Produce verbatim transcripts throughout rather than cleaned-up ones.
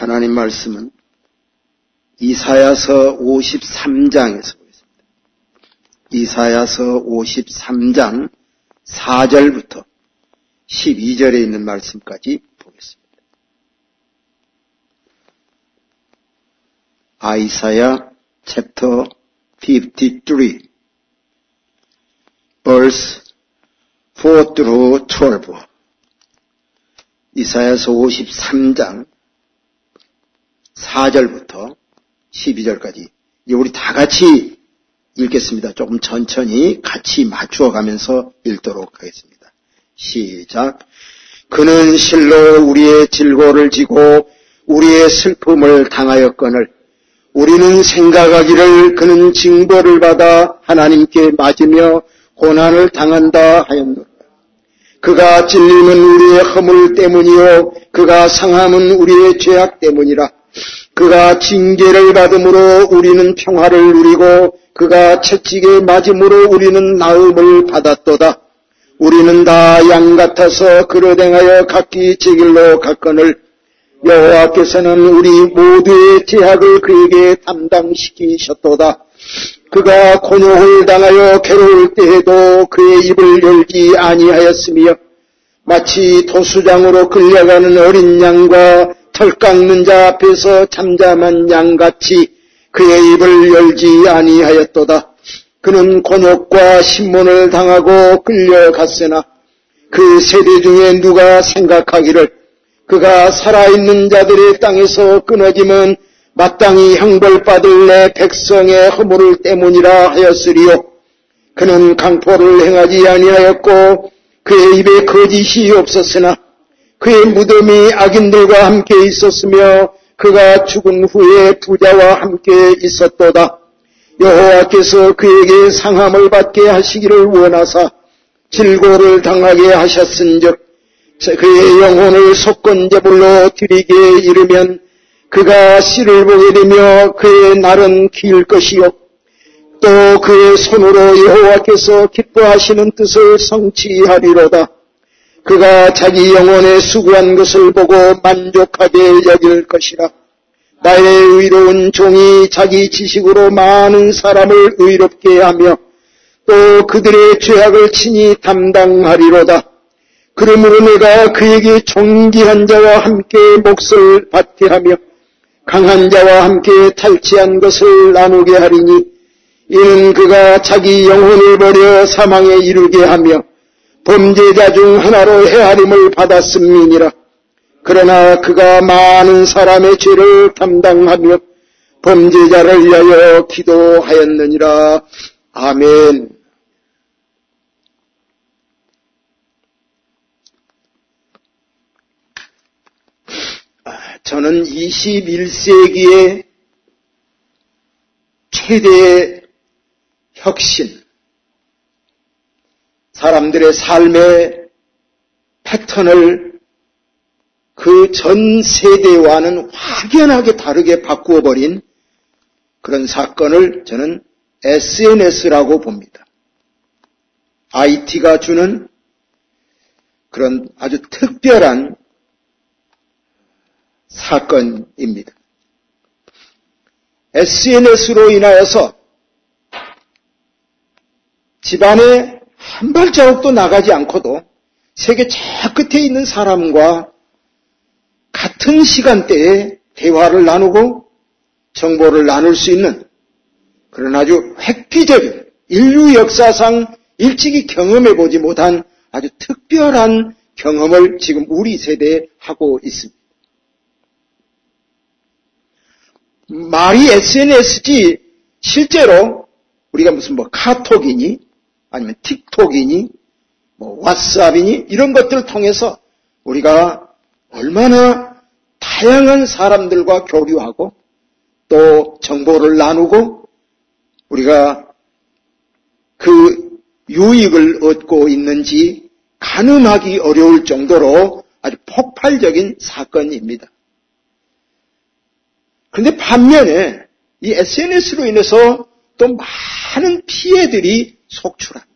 하나님 말씀은 이사야서 오십삼 장에서 보겠습니다. 이사야서 오십삼 장 사 절부터 십이 절에 있는 말씀까지 보겠습니다. 아이사야 챕터 fifty-three verse four through twelve. 이사야서 오십삼 장 사 절부터 십이 절까지 우리 다 같이 읽겠습니다. 조금 천천히 같이 맞추어 가면서 읽도록 하겠습니다. 시작. 그는 실로 우리의 질고를 지고 우리의 슬픔을 당하였거늘 우리는 생각하기를 그는 징벌을 받아 하나님께 맞으며 고난을 당한다 하였노라. 그가 찔림은 우리의 허물 때문이요 그가 상함은 우리의 죄악 때문이라. 그가 징계를 받음으로 우리는 평화를 누리고 그가 채찍에 맞음으로 우리는 나음을 받았도다. 우리는 다 양 같아서 그릇 행하여 각기 제 길로 갔거늘 여호와께서는 우리 모두의 죄악을 그에게 담당시키셨도다. 그가 곤욕을 당하여 괴로울 때에도 그의 입을 열지 아니하였으며 마치 도수장으로 끌려가는 어린 양과 털 깎는 자 앞에서 잠잠한 양같이 그의 입을 열지 아니하였도다. 그는 곤욕과 신문을 당하고 끌려갔으나 그 세대 중에 누가 생각하기를 그가 살아있는 자들의 땅에서 끊어지면 마땅히 형벌받을 내 백성의 허물 때문이라 하였으리요. 그는 강포를 행하지 아니하였고 그의 입에 거짓이 없었으나 그의 무덤이 악인들과 함께 있었으며 그가 죽은 후에 부자와 함께 있었도다. 여호와께서 그에게 상함을 받게 하시기를 원하사 질고를 당하게 하셨은즉 그의 영혼을 속건제물로 드리게 이르면 그가 씨를 보게 되며 그의 날은 길 것이요 또 그의 손으로 여호와께서 기뻐하시는 뜻을 성취하리로다. 그가 자기 영혼에 수고한 것을 보고 만족하게 여길 것이라. 나의 의로운 종이 자기 지식으로 많은 사람을 의롭게 하며 또 그들의 죄악을 친히 담당하리로다. 그러므로 내가 그에게 존귀한 자와 함께 몫을 받게 하며 강한 자와 함께 탈취한 것을 나누게 하리니 이는 그가 자기 영혼을 버려 사망에 이르게 하며 범죄자 중 하나로 헤아림을 받았음이니라. 그러나 그가 많은 사람의 죄를 담당하며 범죄자를 위하여 기도하였느니라. 아멘. 저는 이십일 세기의 최대의 혁신, 사람들의 삶의 패턴을 그 전 세대와는 확연하게 다르게 바꾸어버린 그런 사건을 저는 에스엔에스라고 봅니다. 아이티가 주는 그런 아주 특별한 사건입니다. 에스엔에스로 인하여서 집안에 한 발자국도 나가지 않고도 세계 저 끝에 있는 사람과 같은 시간대에 대화를 나누고 정보를 나눌 수 있는 그런 아주 획기적인 인류 역사상 일찍이 경험해보지 못한 아주 특별한 경험을 지금 우리 세대에 하고 있습니다. 말이 에스엔에스지 실제로 우리가 무슨 뭐 카톡이니 아니면 틱톡이니 뭐 왓츠앱이니 이런 것들을 통해서 우리가 얼마나 다양한 사람들과 교류하고 또 정보를 나누고 우리가 그 유익을 얻고 있는지 가늠하기 어려울 정도로 아주 폭발적인 사건입니다. 그런데 반면에 이 에스엔에스로 인해서 또 많은 피해들이 속출합니다.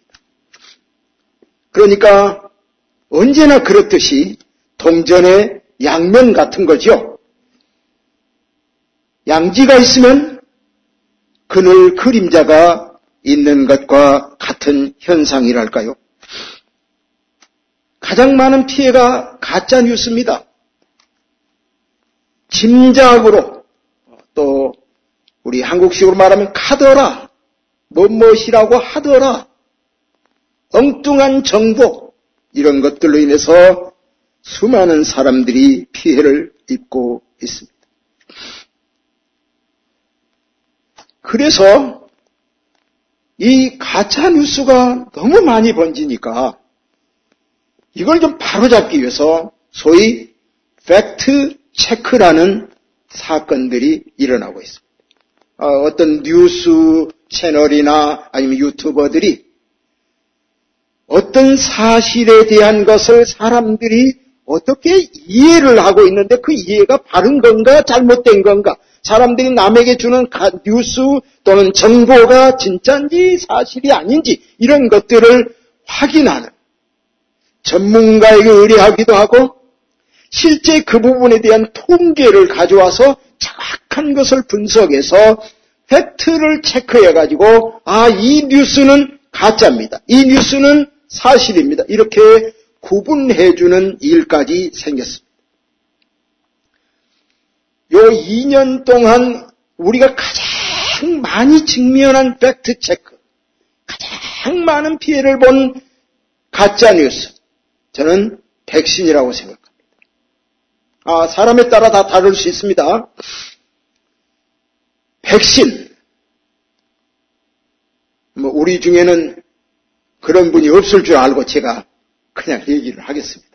그러니까 언제나 그렇듯이 동전의 양면 같은 거죠. 양지가 있으면 그늘 그림자가 있는 것과 같은 현상이랄까요? 가장 많은 피해가 가짜 뉴스입니다. 짐작으로, 또 우리 한국식으로 말하면 카더라, 뭐뭇이라고 하더라, 엉뚱한 정보, 이런 것들로 인해서 수많은 사람들이 피해를 입고 있습니다. 그래서 이 가짜 뉴스가 너무 많이 번지니까 이걸 좀 바로잡기 위해서 소위 팩트 체크라는 사건들이 일어나고 있습니다. 어떤 뉴스 채널이나 아니면 유튜버들이 어떤 사실에 대한 것을 사람들이 어떻게 이해를 하고 있는데 그 이해가 바른 건가 잘못된 건가, 사람들이 남에게 주는 뉴스 또는 정보가 진짜인지 사실이 아닌지 이런 것들을 확인하는, 전문가에게 의뢰하기도 하고 실제 그 부분에 대한 통계를 가져와서 정확한 것을 분석해서 팩트를 체크해가지고 아, 이 뉴스는 가짜입니다, 이 뉴스는 사실입니다, 이렇게 구분해주는 일까지 생겼습니다. 요 이 년 동안 우리가 가장 많이 직면한 팩트 체크, 가장 많은 피해를 본 가짜 뉴스, 저는 백신이라고 생각합니다. 아, 사람에 따라 다 다를 수 있습니다. 백신, 뭐 우리 중에는 그런 분이 없을 줄 알고 제가 그냥 얘기를 하겠습니다.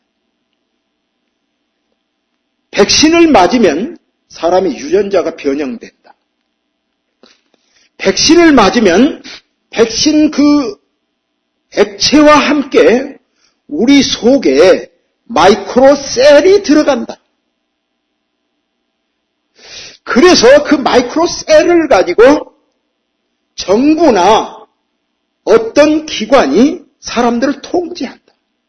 백신을 맞으면 사람이 유전자가 변형된다. 백신을 맞으면 백신 그 액체와 함께 우리 속에 마이크로셀이 들어간다. 그래서 그 마이크로셀을 가지고 정부나 어떤 기관이 사람들을 통제한다.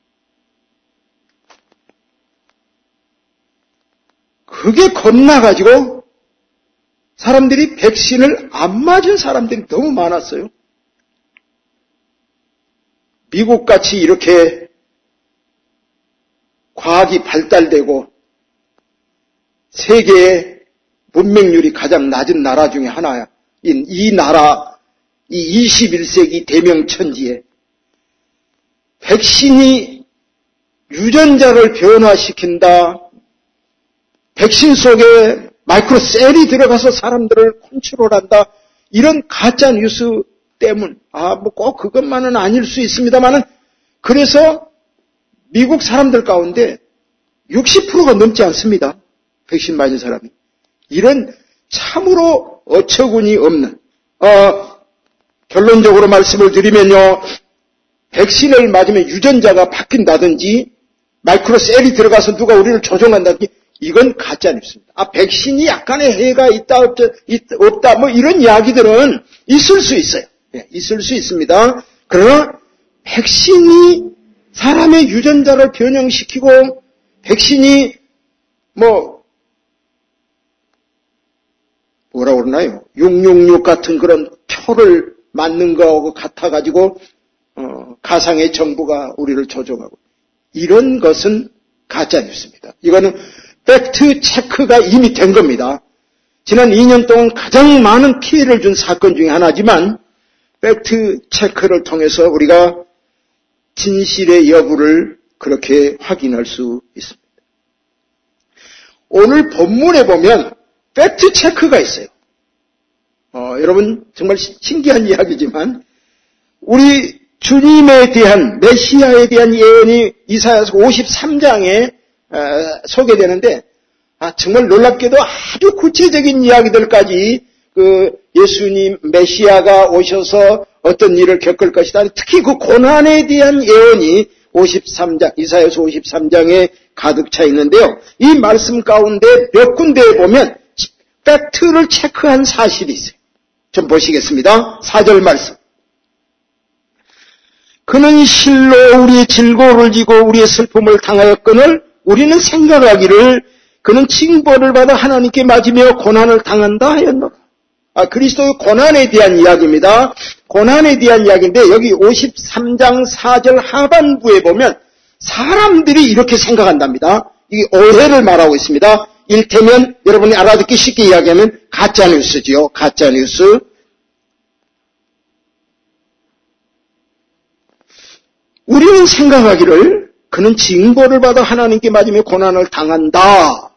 그게 겁나가지고 사람들이 백신을 안 맞은 사람들이 너무 많았어요. 미국같이 이렇게 과학이 발달되고 세계의 문맹률이 가장 낮은 나라 중에 하나인 이 나라, 이 이십일 세기 대명천지에 백신이 유전자를 변화시킨다, 백신 속에 마이크로셀이 들어가서 사람들을 컨트롤한다, 이런 가짜 뉴스 때문, 아, 뭐 꼭 그것만은 아닐 수 있습니다만은, 그래서 미국 사람들 가운데 육십 퍼센트가 넘지 않습니다. 백신 맞은 사람이. 이런 참으로 어처구니 없는, 어, 결론적으로 말씀을 드리면요, 백신을 맞으면 유전자가 바뀐다든지 마이크로셀이 들어가서 누가 우리를 조종한다든지 이건 가짜 뉴스입니다. 아, 백신이 약간의 해가 있다 없다, 없다 뭐 이런 이야기들은 있을 수 있어요. 네, 있을 수 있습니다. 그러나 백신이 사람의 유전자를 변형시키고 백신이 뭐 뭐라 그러나요? 육육육 같은 그런 표를 맞는 거하고 같아가지고 어, 가상의 정부가 우리를 조종하고 이런 것은 가짜 뉴스입니다. 이거는 팩트 체크가 이미 된 겁니다. 지난 이 년 동안 가장 많은 피해를 준 사건 중에 하나지만 팩트 체크를 통해서 우리가 진실의 여부를 그렇게 확인할 수 있습니다. 오늘 본문에 보면 팩트 체크가 있어요. 어, 여러분 정말 신기한 이야기지만 우리 주님에 대한 메시아에 대한 예언이 이사야서 오십삼 장에 어, 소개되는데 아, 정말 놀랍게도 아주 구체적인 이야기들까지 그 예수님 메시아가 오셔서 어떤 일을 겪을 것이다. 특히 그 고난에 대한 예언이 오십삼 장, 이사야서 오십삼 장에 가득 차 있는데요. 이 말씀 가운데 몇 군데에 보면 팩트를 체크한 사실이 있어요. 좀 보시겠습니다. 사 절 말씀. 그는 실로 우리의 질고를 지고 우리의 슬픔을 당하였거늘 우리는 생각하기를 그는 징벌을 받아 하나님께 맞으며 고난을 당한다 하였노라. 아, 그리스도의 고난에 대한 이야기입니다. 고난에 대한 이야기인데 여기 오십삼 장 사 절 하반부에 보면 사람들이 이렇게 생각한답니다. 이게 오해를 말하고 있습니다. 일테면 여러분이 알아듣기 쉽게 이야기하면 가짜뉴스지요. 가짜뉴스. 우리는 생각하기를 그는 징벌을 받아 하나님께 맞으며 고난을 당한다.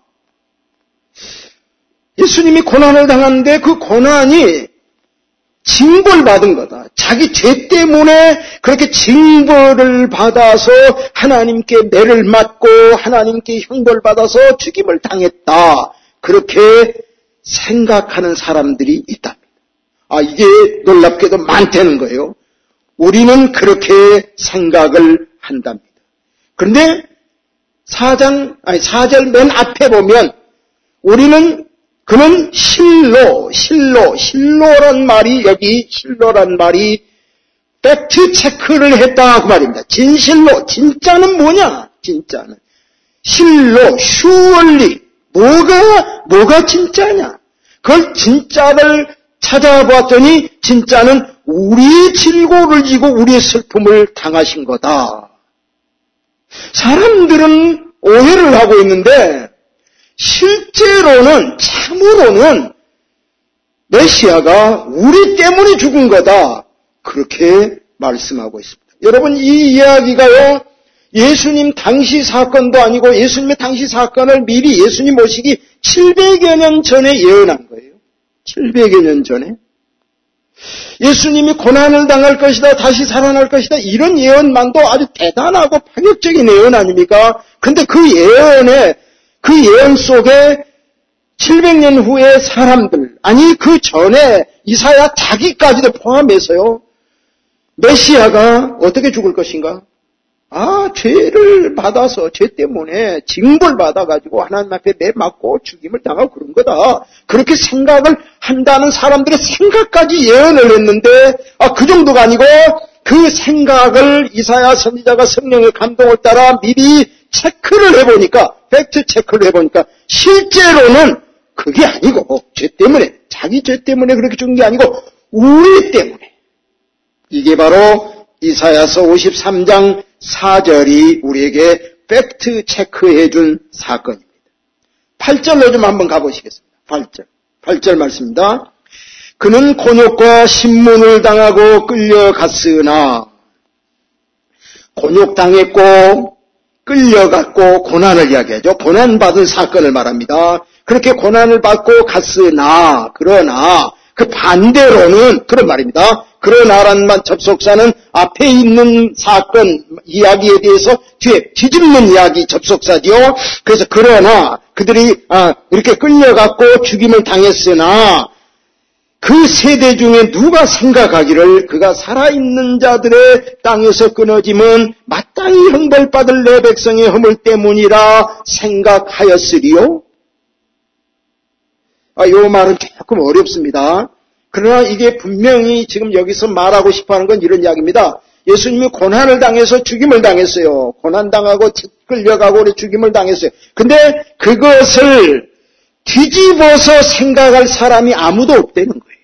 예수님이 고난을 당하는데 그 고난이 징벌받은 거다. 자기 죄 때문에 그렇게 징벌을 받아서 하나님께 매를 맞고 하나님께 형벌받아서 죽임을 당했다. 그렇게 생각하는 사람들이 있답니다. 아, 이게 놀랍게도 많다는 거예요. 우리는 그렇게 생각을 한답니다. 그런데 사 장, 아니 사 절 맨 앞에 보면 우리는 그는 실로, 실로, 실로란 말이 여기 실로란 말이 팩트 체크를 했다 그 말입니다. 진실로, 진짜는 뭐냐? 진짜는 실로, 슈얼리, 뭐가 뭐가 진짜냐? 그걸 진짜를 찾아보았더니 진짜는 우리의 질고를 지고 우리의 슬픔을 당하신 거다. 사람들은 오해를 하고 있는데 실제로는 참으로는 메시아가 우리 때문에 죽은 거다. 그렇게 말씀하고 있습니다. 여러분 이 이야기가요. 예수님 당시 사건도 아니고 예수님의 당시 사건을 미리 예수님 오시기 칠백여 년 전에 예언한 거예요. 칠백여 년 전에. 예수님이 고난을 당할 것이다. 다시 살아날 것이다. 이런 예언만도 아주 대단하고 파격적인 예언 아닙니까? 그런데 그 예언에 그 예언 속에 칠백 년 후의 사람들, 아니 그 전에 이사야 자기까지도 포함해서요. 메시아가 어떻게 죽을 것인가? 아, 죄를 받아서 죄 때문에 징벌 받아가지고 하나님 앞에 매 맞고 죽임을 당하고 그런 거다. 그렇게 생각을 한다는 사람들의 생각까지 예언을 했는데 아, 그 정도가 아니고 그 생각을 이사야 선지자가 성령의 감동을 따라 미리 체크를 해보니까 팩트 체크를 해보니까 실제로는 그게 아니고 죄 때문에 자기 죄 때문에 그렇게 죽은 게 아니고 우리 때문에 이게 바로 이사야서 오십삼 장 사 절이 우리에게 팩트 체크해 준 사건입니다. 팔 절로 좀 한번 가보시겠습니다. 팔 절. 팔 절 말씀입니다. 그는 곤욕과 신문을 당하고 끌려갔으나 곤욕당했고 끌려갔고 고난을 이야기하죠. 고난받은 사건을 말합니다. 그렇게 고난을 받고 갔으나 그러나 그 반대로는 그런 말입니다. 그러나라는 말 접속사는 앞에 있는 사건 이야기에 대해서 뒤에 뒤집는 이야기 접속사지요. 그래서 그러나 그들이 아, 이렇게 끌려갔고 죽임을 당했으나 그 세대 중에 누가 생각하기를 그가 살아있는 자들의 땅에서 끊어짐은 마땅히 형벌받을 내 백성의 허물 때문이라 생각하였으리요? 아, 요 말은 조금 어렵습니다. 그러나 이게 분명히 지금 여기서 말하고 싶어하는 건 이런 이야기입니다. 예수님이 고난을 당해서 죽임을 당했어요. 고난당하고 끌려가고 죽임을 당했어요. 근데 그것을 뒤집어서 생각할 사람이 아무도 없다는 거예요.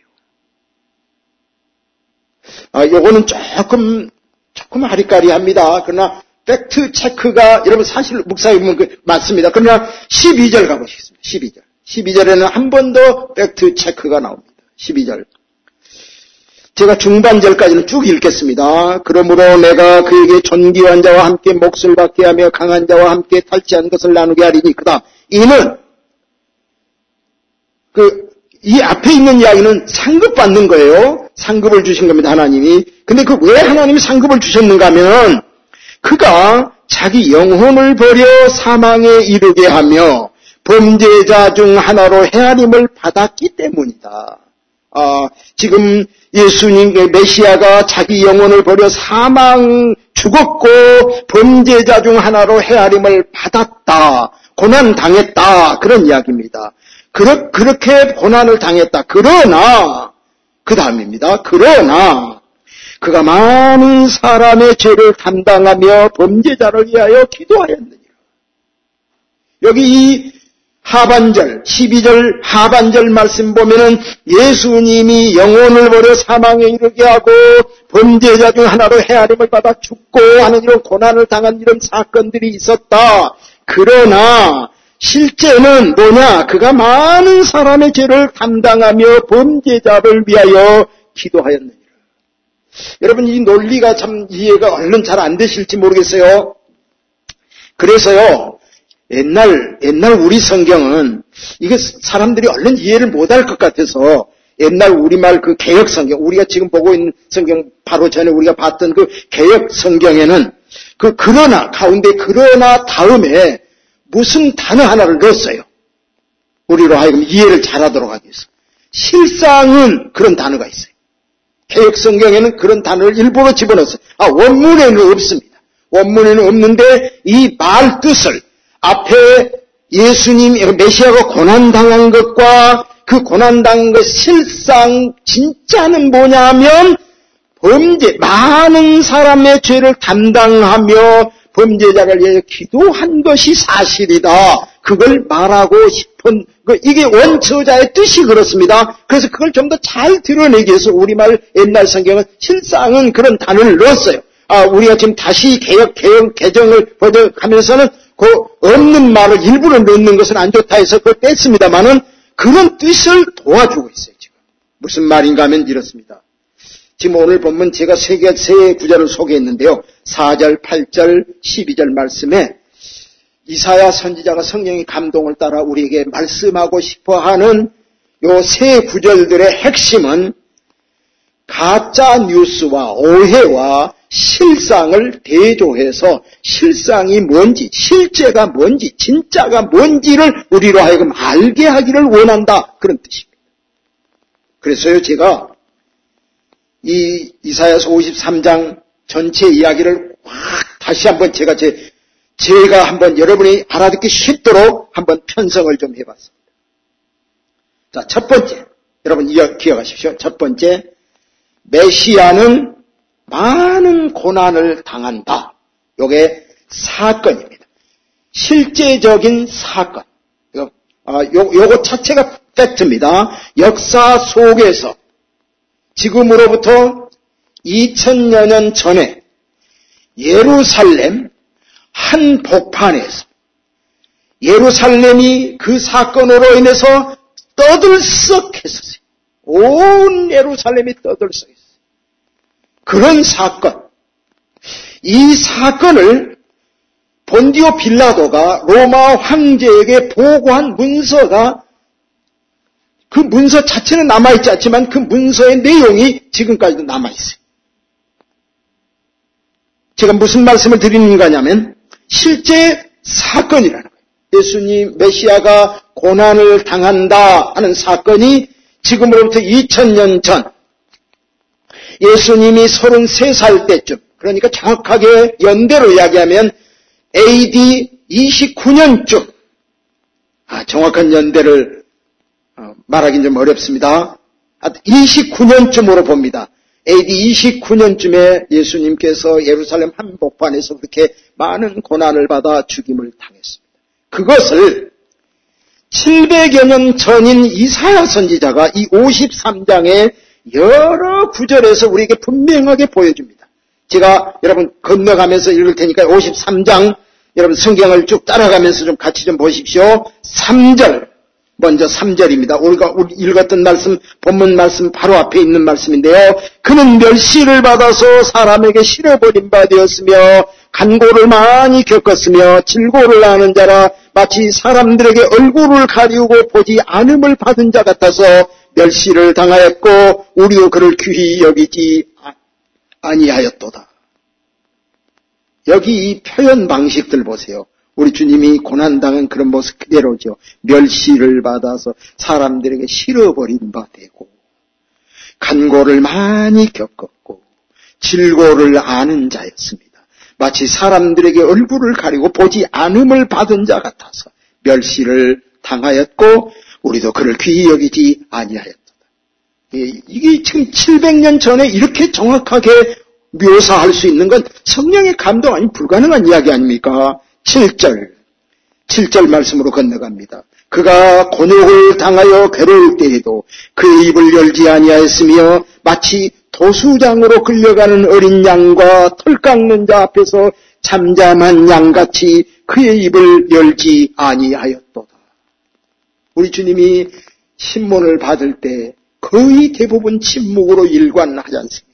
아, 요거는 조금, 조금 아리까리합니다. 그러나, 팩트 체크가, 여러분 사실 묵상해 보면 그, 맞습니다. 그러나, 십이 절 가보시겠습니다. 십이 절. 십이 절에는 한 번 더 팩트 체크가 나옵니다. 십이 절. 제가 중반절까지는 쭉 읽겠습니다. 그러므로 내가 그에게 존귀한 자와 함께 몫을 받게 하며 강한 자와 함께 탈취한 것을 나누게 하리니, 그 다음, 이는, 그, 이 앞에 있는 이야기는 상급 받는 거예요. 상급을 주신 겁니다, 하나님이. 근데 그 왜 하나님이 상급을 주셨는가 하면, 그가 자기 영혼을 버려 사망에 이르게 하며, 범죄자 중 하나로 헤아림을 받았기 때문이다. 아, 지금 예수님의 메시아가 자기 영혼을 버려 사망 죽었고 범죄자 중 하나로 헤아림을 받았다. 고난 당했다. 그런 이야기입니다. 그러, 그렇게 고난을 당했다. 그러나 그 다음입니다. 그러나 그가 많은 사람의 죄를 담당하며 범죄자를 위하여 기도하였느니라. 여기 이 하반절, 십이 절 하반절 말씀 보면은 예수님이 영혼을 버려 사망에 이르게 하고 범죄자 중 하나로 헤아림을 받아 죽고 하는 이런 고난을 당한 이런 사건들이 있었다. 그러나 실제는 뭐냐? 그가 많은 사람의 죄를 담당하며 범죄자를 위하여 기도하였느니라. 여러분, 이 논리가 참 이해가 얼른 잘 안 되실지 모르겠어요. 그래서요, 옛날, 옛날 우리 성경은, 이게 사람들이 얼른 이해를 못할 것 같아서, 옛날 우리말 그 개역 성경, 우리가 지금 보고 있는 성경, 바로 전에 우리가 봤던 그 개역 성경에는, 그 그러나, 가운데 그러나 다음에 무슨 단어 하나를 넣었어요. 우리로 하여금 이해를 잘하도록 하기 위해서. 실상은 그런 단어가 있어요. 개역 성경에는 그런 단어를 일부러 집어넣었어요. 아, 원문에는 없습니다. 원문에는 없는데, 이 말 뜻을, 앞에 예수님, 메시아가 고난당한 것과 그 고난당한 것 실상 진짜는 뭐냐면 범죄, 많은 사람의 죄를 담당하며 범죄자를 위해 기도한 것이 사실이다. 그걸 말하고 싶은, 이게 원처자의 뜻이 그렇습니다. 그래서 그걸 좀 더 잘 드러내기 위해서 우리말 옛날 성경은 실상은 그런 단어를 넣었어요. 아, 우리가 지금 다시 개혁, 개혁, 개정을 번역하면서는 그 없는 말을 일부러 넣는 것은 안 좋다 해서 그걸 뺐습니다만은 그런 뜻을 도와주고 있어요, 지금. 무슨 말인가 하면 이렇습니다. 지금 오늘 본문 제가 세 개, 세 구절을 소개했는데요. 사 절, 팔 절, 십이 절 말씀에 이사야 선지자가 성령의 감동을 따라 우리에게 말씀하고 싶어 하는 요 세 구절들의 핵심은 가짜 뉴스와 오해와 실상을 대조해서 실상이 뭔지, 실제가 뭔지, 진짜가 뭔지를 우리로 하여금 알게 하기를 원한다. 그런 뜻입니다. 그래서요, 제가 이 이사야서 오십삼 장 전체 이야기를 확 다시 한번 제가 제, 제가 한번 여러분이 알아듣기 쉽도록 한번 편성을 좀 해봤습니다. 자, 첫 번째. 여러분 기억하십시오. 첫 번째. 메시아는 많은 고난을 당한다. 요게 사건입니다. 실제적인 사건. 요, 아, 요, 요거 자체가 팩트입니다. 역사 속에서 지금으로부터 이천여 년 전에 예루살렘 한 복판에서 예루살렘이 그 사건으로 인해서 떠들썩했었어요. 온 예루살렘이 떠들썩했어요. 그런 사건. 이 사건을 본디오 빌라도가 로마 황제에게 보고한 문서가 그 문서 자체는 남아있지 않지만 그 문서의 내용이 지금까지도 남아있어요. 제가 무슨 말씀을 드리는 거냐면 실제 사건이라는 거예요. 예수님 메시아가 고난을 당한다 하는 사건이 지금으로부터 이천 년 전 예수님이 서른세 살 때쯤, 그러니까 정확하게 연대로 이야기하면 에이디 이십구 년쯤, 아, 정확한 연대를 말하기는 좀 어렵습니다. 이십구 년쯤으로 봅니다. 에이디 이십구 년쯤에 예수님께서 예루살렘 한복판에서 그렇게 많은 고난을 받아 죽임을 당했습니다. 그것을 칠백여 년 전인 이사야 선지자가 이 오십삼 장에 여러 구절에서 우리에게 분명하게 보여줍니다. 제가 여러분 건너가면서 읽을 테니까 오십삼 장 여러분 성경을 쭉 따라가면서 좀 같이 좀 보십시오. 삼 절 먼저 삼 절입니다. 우리가 읽었던 말씀 본문 말씀 바로 앞에 있는 말씀인데요. 그는 멸시를 받아서 사람에게 실어버린 바 되었으며 간고를 많이 겪었으며 질고를 하는 자라 마치 사람들에게 얼굴을 가리우고 보지 않음을 받은 자 같아서 멸시를 당하였고 우리도 그를 귀히 여기지 아니하였도다. 여기 이 표현 방식들 보세요. 우리 주님이 고난당한 그런 모습 그대로죠. 멸시를 받아서 사람들에게 실어버린 바 되고 간고를 많이 겪었고 질고를 아는 자였습니다. 마치 사람들에게 얼굴을 가리고 보지 않음을 받은 자 같아서 멸시를 당하였고 우리도 그를 귀히 여기지 아니하였도다. 이게 지금 칠백 년 전에 이렇게 정확하게 묘사할 수 있는 건 성령의 감동 아니 불가능한 이야기 아닙니까? 칠 절, 칠 절 말씀으로 건너갑니다. 그가 곤욕을 당하여 괴로울 때에도 그의 입을 열지 아니하였으며 마치 도수장으로 끌려가는 어린 양과 털 깎는 자 앞에서 잠잠한 양같이 그의 입을 열지 아니하였도다. 우리 주님이 신문을 받을 때 거의 대부분 침묵으로 일관하지 않습니까?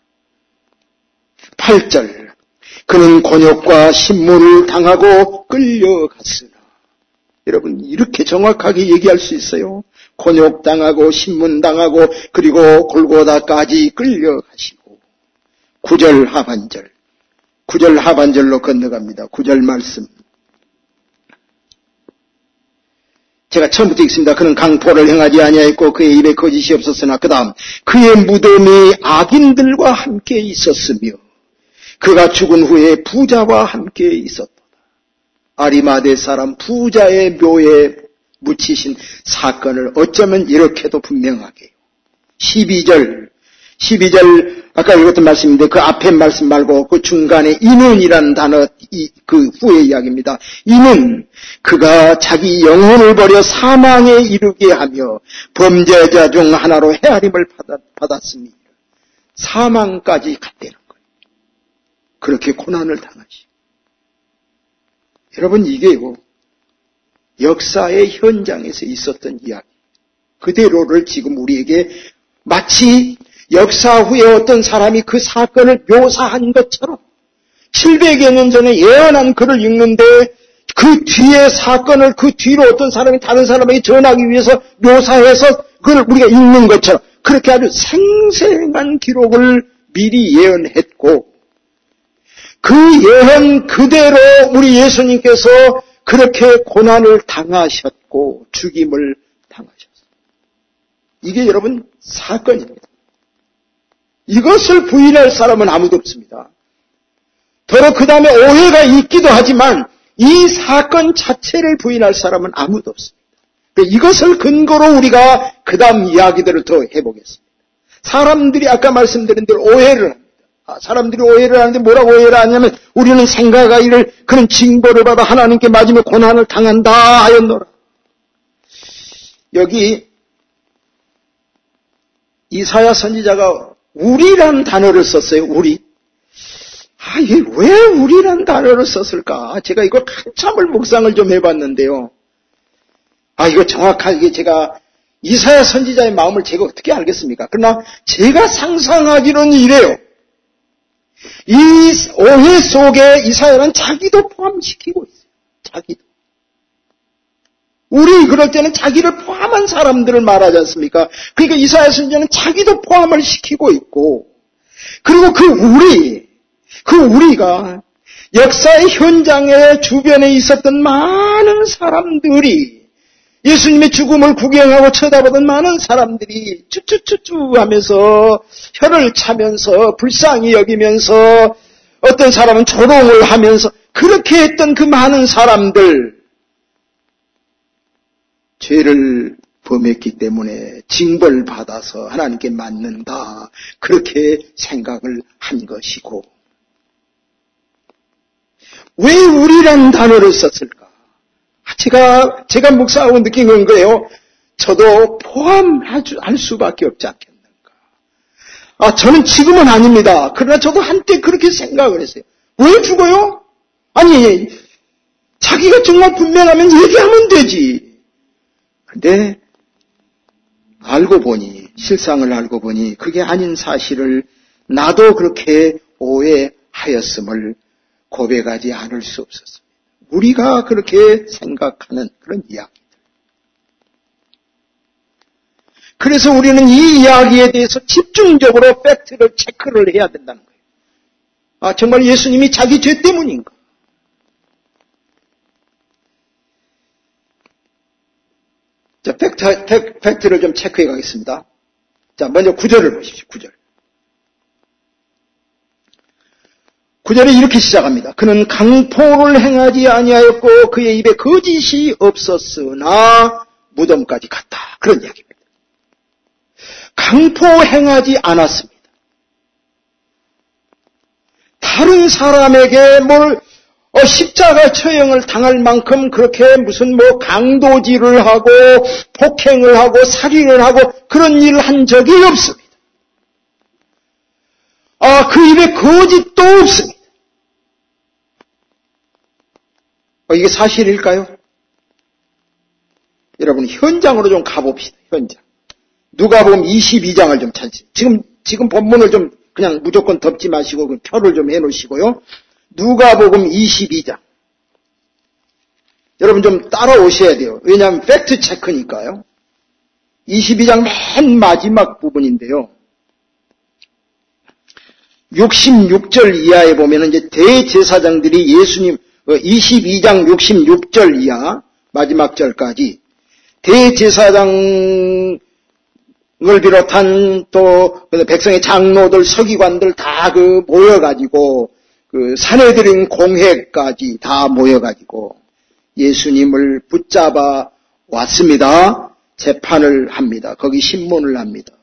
팔 절 그는 곤욕과 신문을 당하고 끌려갔으나. 여러분 이렇게 정확하게 얘기할 수 있어요. 곤욕당하고 신문당하고 그리고 골고다까지 끌려가시고. 구 절 하반절 구 절 하반절로 건너갑니다. 구 절 말씀 제가 처음부터 읽습니다. 그는 강포를 행하지 아니하였고 그의 입에 거짓이 없었으나 그 다음 그의 무덤이 악인들과 함께 있었으며 그가 죽은 후에 부자와 함께 있었도다. 아리마대 사람 부자의 묘에 묻히신 사건을 어쩌면 이렇게도 분명하게 십이 절 십이 절 아까 읽었던 말씀인데 그 앞에 말씀 말고 그 중간에 이는이라는 단어 이, 그 후의 이야기입니다. 이는 그가 자기 영혼을 버려 사망에 이르게 하며 범죄자 중 하나로 헤아림을 받았, 받았으니 사망까지 갔다는 거예요. 그렇게 고난을 당하시. 여러분 이게요 역사의 현장에서 있었던 이야기 그대로를 지금 우리에게 마치 역사 후에 어떤 사람이 그 사건을 묘사한 것처럼 칠백여 년 전에 예언한 글을 읽는데 그 뒤에 사건을 그 뒤로 어떤 사람이 다른 사람에게 전하기 위해서 묘사해서 그걸 우리가 읽는 것처럼 그렇게 아주 생생한 기록을 미리 예언했고 그 예언 그대로 우리 예수님께서 그렇게 고난을 당하셨고 죽임을 당하셨어요. 이게 여러분 사건입니다. 이것을 부인할 사람은 아무도 없습니다. 더러 그 다음에 오해가 있기도 하지만 이 사건 자체를 부인할 사람은 아무도 없습니다. 이것을 근거로 우리가 그 다음 이야기들을 더 해보겠습니다. 사람들이 아까 말씀드린 대로 오해를 합니다. 사람들이 오해를 하는데 뭐라고 오해를 하냐면 우리는 생각하기를 그는 징벌을 받아 하나님께 맞으며 고난을 당한다 하였노라. 여기 이사야 선지자가 우리란 단어를 썼어요. 우리. 아, 이게 왜 우리란 단어를 썼을까? 제가 이걸 한참을 묵상을 좀 해봤는데요. 아, 이거 정확하게 제가 이사야 선지자의 마음을 제가 어떻게 알겠습니까? 그러나 제가 상상하기로는 이래요. 이 오해 속에 이사야는 자기도 포함시키고 있어요. 자기도. 우리 그럴 때는 자기를 포함한 사람들을 말하지 않습니까? 그러니까 이사야 선지자는 자기도 포함을 시키고 있고 그리고 그 우리, 그 우리가 역사의 현장에 주변에 있었던 많은 사람들이 예수님의 죽음을 구경하고 쳐다보던 많은 사람들이 쭈쭈쭈쭈 하면서 혀를 차면서 불쌍히 여기면서 어떤 사람은 조롱을 하면서 그렇게 했던 그 많은 사람들 죄를 범했기 때문에 징벌받아서 하나님께 맞는다. 그렇게 생각을 한 것이고 왜 우리란 단어를 썼을까? 제가, 제가 묵상하고 느낀 건 거예요. 저도 포함할 수밖에 없지 않겠는가. 아, 저는 지금은 아닙니다. 그러나 저도 한때 그렇게 생각을 했어요. 왜 죽어요? 아니, 자기가 정말 분명하면 얘기하면 되지. 근데 알고 보니 실상을 알고 보니 그게 아닌 사실을 나도 그렇게 오해하였음을 고백하지 않을 수 없었습니다. 우리가 그렇게 생각하는 그런 이야기들. 그래서 우리는 이 이야기에 대해서 집중적으로 팩트를 체크를 해야 된다는 거예요. 아, 정말 예수님이 자기 죄 때문인가? 자, 팩트, 팩, 팩트를 좀 체크해 가겠습니다. 자, 먼저 구 절을 보십시오. 구 절. 구 절에 이렇게 시작합니다. 그는 강포를 행하지 아니하였고 그의 입에 거짓이 없었으나 무덤까지 갔다. 그런 이야기입니다. 강포 행하지 않았습니다. 다른 사람에게 뭘 어, 십자가 처형을 당할 만큼 그렇게 무슨 뭐 강도질을 하고 폭행을 하고 살인을 하고 그런 일을 한 적이 없습니다. 아, 그 입에 거짓도 없습니다. 어, 이게 사실일까요? 여러분, 현장으로 좀 가봅시다. 현장. 누가복음 이십이 장을 좀 찾으세요. 지금 지금 본문을 좀 그냥 무조건 덮지 마시고 그 표를 좀 해놓으시고요. 누가복음 이십이 장. 여러분 좀 따라오셔야 돼요. 왜냐하면 팩트 체크니까요. 이십이 장 맨 마지막 부분인데요. 육십육 절 이하에 보면 이제 대제사장들이 예수님, 이십이 장 육십육 절 이하 마지막 절까지 대제사장을 비롯한 또 백성의 장로들, 서기관들 다 그 모여가지고 그 산헤드린 공회까지 다 모여가지고 예수님을 붙잡아 왔습니다. 재판을 합니다. 거기 신문을 합니다.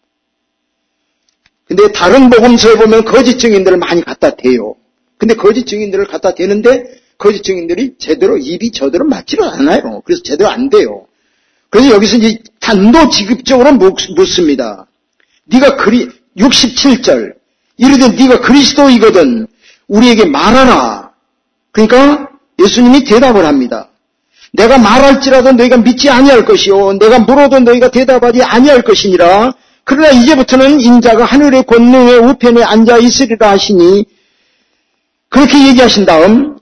근데 다른 복음서에 보면 거짓 증인들을 많이 갖다 대요. 근데 거짓 증인들을 갖다 대는데 거짓 증인들이 제대로 입이 저대로 맞지를 않아요. 그래서 제대로 안 돼요. 그래서 여기서 이제 단도직입적으로 묻습니다. 네가 그리 육십칠 절 이르되 네가 그리스도이거든 우리에게 말하라. 그러니까 예수님이 대답을 합니다. 내가 말할지라도 너희가 믿지 아니할 것이요 내가 물어도 너희가 대답하지 아니할 것이니라. 그러나 이제부터는 인자가 하늘의 권능의 우편에 앉아 있으리라 하시니 그렇게 얘기하신 다음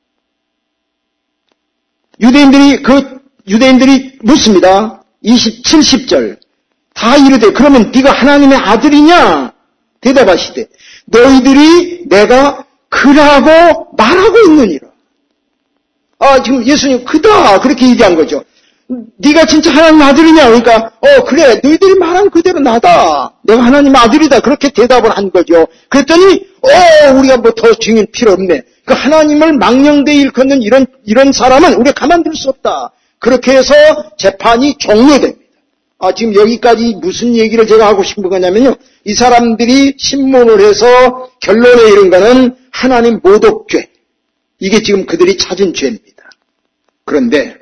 유대인들이 그 유대인들이 묻습니다. 이십, 칠십 절 다 이르되 그러면 네가 하나님의 아들이냐? 대답하시되 너희들이 내가 그라고 말하고 있느니라. 아 지금 예수님 그다 그렇게 얘기한 거죠. 네가 진짜 하나님 아들이냐? 그러니까 어 그래 너희들이 말한 그대로 나다. 내가 하나님 아들이다. 그렇게 대답을 한 거죠. 그랬더니 어 우리가 뭐 더 증인 필요 없네. 그 하나님을 망령되이 일컫는 이런 이런 사람은 우리가 가만둘 수 없다. 그렇게 해서 재판이 종료됩니다. 아 지금 여기까지 무슨 얘기를 제가 하고 싶은 거냐면요. 이 사람들이 신문을 해서 결론에 이른 거는 하나님 모독죄. 이게 지금 그들이 찾은 죄입니다. 그런데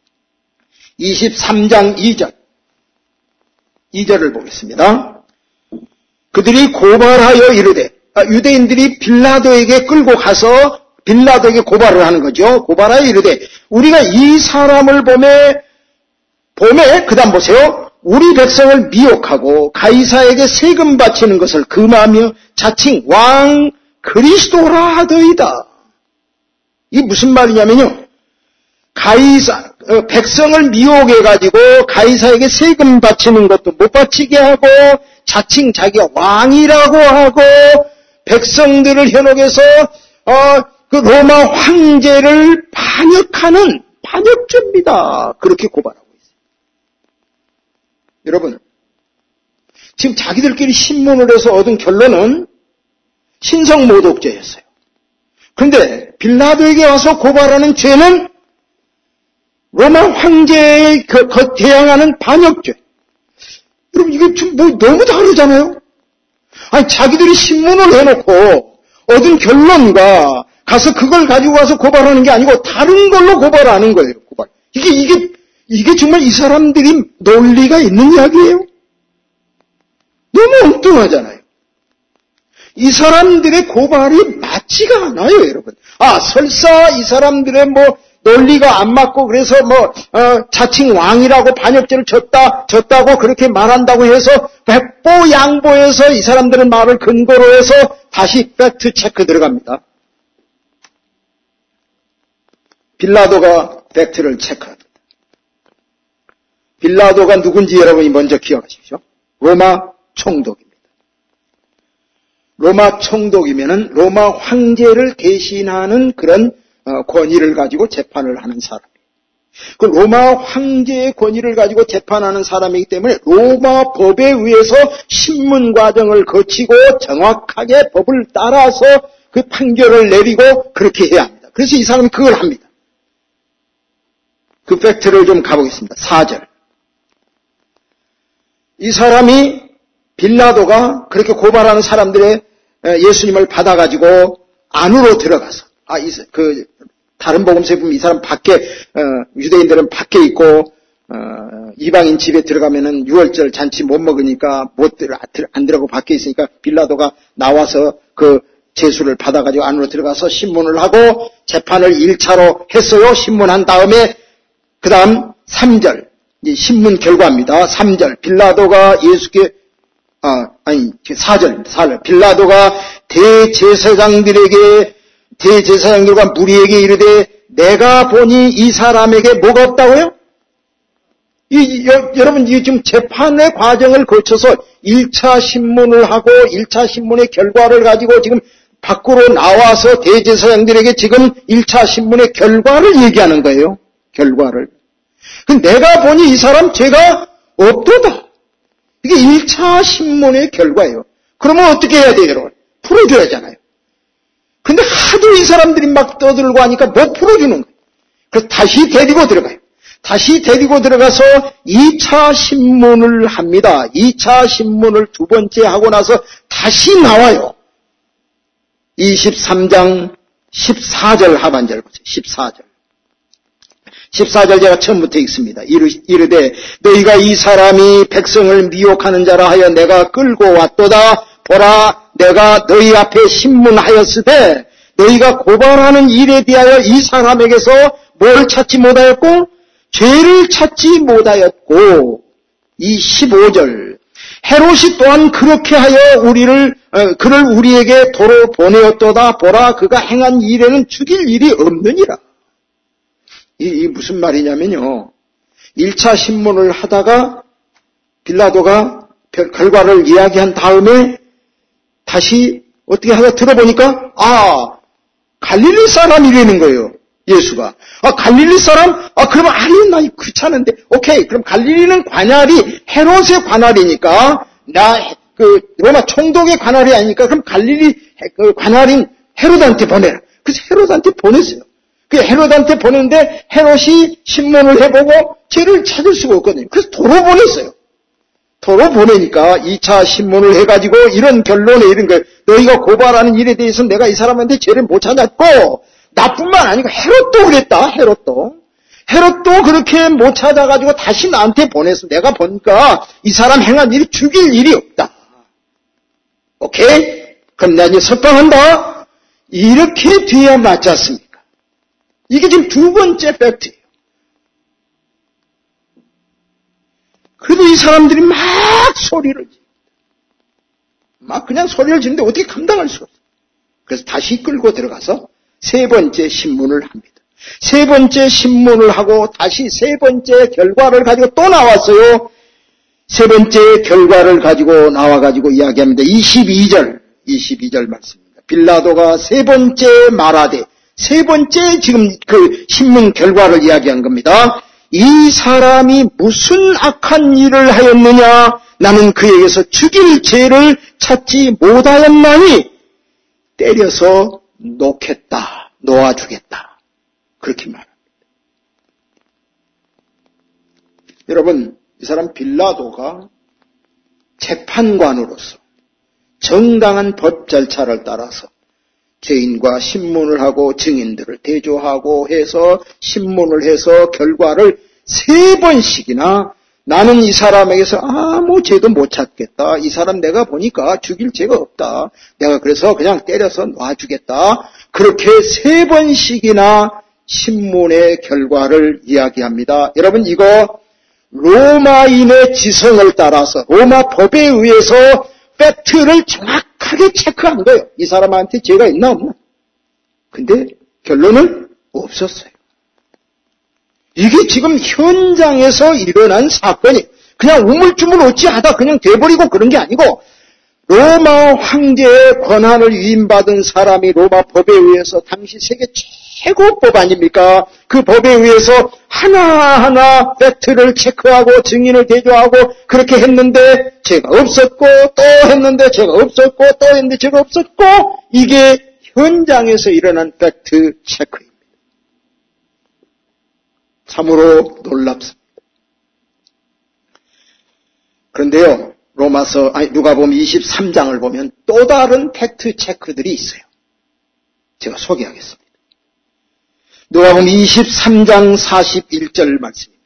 이십삼 장 이 절 이 절을 보겠습니다. 그들이 고발하여 이르되 아, 유대인들이 빌라도에게 끌고 가서 빌라도에게 고발을 하는 거죠. 고발하여 이르되 우리가 이 사람을 보매 보매 그 다음 보세요. 우리 백성을 미혹하고 가이사에게 세금 바치는 것을 금하며 자칭 왕 그리스도라 하더이다. 이게 무슨 말이냐면요. 가이사 백성을 미혹해가지고 가이사에게 세금 바치는 것도 못 바치게 하고 자칭 자기가 왕이라고 하고 백성들을 현혹해서 어, 그 로마 황제를 반역하는 반역죄입니다. 그렇게 고발하고 있어요. 여러분 지금 자기들끼리 신문을 해서 얻은 결론은 신성모독죄였어요. 그런데 빌라도에게 와서 고발하는 죄는 로마 황제에 대항하는 반역죄. 여러분 이게 좀 뭐 너무 다르잖아요. 아니 자기들이 신문을 해놓고 얻은 결론과 가서 그걸 가지고 와서 고발하는 게 아니고 다른 걸로 고발하는 거예요. 고발. 이게 이게 이게 정말 이 사람들이 논리가 있는 이야기예요. 너무 엉뚱하잖아요. 이 사람들의 고발이 맞지가 않아요, 여러분. 아 설사 이 사람들의 뭐 논리가 안 맞고 그래서 뭐 어, 자칭 왕이라고 반역죄를 졌다 졌다고 그렇게 말한다고 해서 백보 양보해서 이 사람들의 말을 근거로 해서 다시 팩트 체크 들어갑니다. 빌라도가 팩트를 체크합니다. 빌라도가 누군지 여러분이 먼저 기억하십시오. 로마 총독입니다. 로마 총독이면은 로마 황제를 대신하는 그런 권위를 가지고 재판을 하는 사람이에요. 그 로마 황제의 권위를 가지고 재판하는 사람이기 때문에 로마 법에 의해서 신문 과정을 거치고 정확하게 법을 따라서 그 판결을 내리고 그렇게 해야 합니다. 그래서 이 사람이 그걸 합니다. 그 팩트를 좀 가보겠습니다. 사 절. 이 사람이 빌라도가 그렇게 고발하는 사람들의 예수님을 받아가지고 안으로 들어가서 아, 이, 그, 다른 복음서에 보면 이 사람 밖에, 어, 유대인들은 밖에 있고, 어, 이방인 집에 들어가면은 유월절 잔치 못 먹으니까 못 들어, 안 들어가고 밖에 있으니까 빌라도가 나와서 그 제수를 받아가지고 안으로 들어가서 신문을 하고 재판을 일 차로 했어요. 신문한 다음에, 그 다음 삼 절. 신문 결과입니다. 삼 절. 빌라도가 예수께, 아, 아니, 사 절, 사 절. 빌라도가 대제사장들에게, 대제사장들과 무리에게 이르되, 내가 보니 이 사람에게 뭐가 없다고요? 이, 여, 여러분, 이 지금 재판의 과정을 거쳐서 일 차 신문을 하고, 일 차 신문의 결과를 가지고 지금 밖으로 나와서 대제사장들에게 지금 일 차 신문의 결과를 얘기하는 거예요. 결과를. 내가 보니 이 사람 죄가 없도다. 이게 일 차 신문의 결과예요. 그러면 어떻게 해야 돼요, 여러분? 풀어줘야잖아요. 근데 하도 이 사람들이 막 떠들고 하니까 못 풀어주는 거예요. 그래서 다시 데리고 들어가요. 다시 데리고 들어가서 이 차 신문을 합니다. 이 차 신문을 두 번째 하고 나서 다시 나와요. 이십삼 장 십사 절 하반절 보세요. 십사 절. 십사 절 제가 처음부터 읽습니다. 이르되 너희가 이 사람이 백성을 미혹하는 자라 하여 내가 끌고 왔도다. 보라, 내가 너희 앞에 신문하였으되 너희가 고발하는 일에 대하여 이 사람에게서 뭘 찾지 못하였고 죄를 찾지 못하였고. 이 십오 절. 헤롯이 또한 그렇게 하여 우리를 어, 그를 우리에게 도로 보내었도다. 보라, 그가 행한 일에는 죽일 일이 없느니라. 이, 이 무슨 말이냐면요. 일 차 신문을 하다가 빌라도가 결과를 이야기한 다음에 다시 어떻게 하다 들어보니까 아, 갈릴리 사람이라는 거예요. 예수가. 아, 갈릴리 사람? 아, 그러면 아니, 나 귀찮은데. 오케이. 그럼 갈릴리는 관할이 헤롯의 관할이니까 나 그 로마 총독의 관할이 아니니까 그럼 갈릴리 그 관할인 헤롯한테 보내라. 그래서 헤롯한테 보냈어요. 그 헤롯한테 보냈는데 헤롯이 신문을 해보고 죄를 찾을 수가 없거든요. 그래서 도로 보냈어요. 도로 보내니까 이 차 신문을 해가지고 이런 결론에 이른 거예요. 너희가 고발하는 일에 대해서 내가 이 사람한테 죄를 못 찾았고 나뿐만 아니고 헤롯도 그랬다. 헤롯도. 헤롯도 그렇게 못 찾아가지고 다시 나한테 보내서 내가 보니까 이 사람 행한 일이 죽일 일이 없다. 오케이? 그럼 내가 이제 석방한다. 이렇게 돼야 맞지 않습니까? 이게 지금 두 번째 팩트예요. 그래도 이 사람들이 막 소리를 지릅니다. 막 그냥 소리를 지르는데 어떻게 감당할 수가 없어요. 그래서 다시 끌고 들어가서 세 번째 신문을 합니다. 세 번째 신문을 하고 다시 세 번째 결과를 가지고 또 나왔어요. 세 번째 결과를 가지고 나와가지고 이야기합니다. 이십이 절, 이십이 절 말씀입니다. 빌라도가 세 번째 말하되, 세 번째 지금 그 신문 결과를 이야기한 겁니다. 이 사람이 무슨 악한 일을 하였느냐? 나는 그에게서 죽일 죄를 찾지 못하였나니 때려서 놓겠다, 놓아주겠다. 그렇게 말합니다. 여러분, 이 사람 빌라도가 재판관으로서 정당한 법 절차를 따라서 죄인과 신문을 하고 증인들을 대조하고 해서 신문을 해서 결과를 세 번씩이나 나는 이 사람에게서 아무 죄도 못 찾겠다. 이 사람 내가 보니까 죽일 죄가 없다. 내가 그래서 그냥 때려서 놔주겠다. 그렇게 세 번씩이나 신문의 결과를 이야기합니다. 여러분, 이거 로마인의 지성을 따라서 로마 법에 의해서 팩트를 정확하게 체크한 거예요. 이 사람한테 죄가 있나 없나. 근데 결론은 없었어요. 이게 지금 현장에서 일어난 사건이 그냥 우물쭈물 어찌하다 그냥 돼버리고 그런 게 아니고 로마 황제의 권한을 위임받은 사람이 로마 법에 의해서 당시 세계 최고 법 아닙니까? 그 법에 의해서 하나하나 팩트를 체크하고 증인을 대조하고 그렇게 했는데 죄가 없었고 또 했는데 죄가 없었고 또 했는데 죄가 없었고 이게 현장에서 일어난 팩트 체크입니다. 참으로 놀랍습니다. 그런데요, 로마서, 아니, 누가복음 이십삼 장을 보면 또 다른 팩트 체크들이 있어요. 제가 소개하겠습니다. 누가복음 이십삼 장 사십일 절 말씀입니다.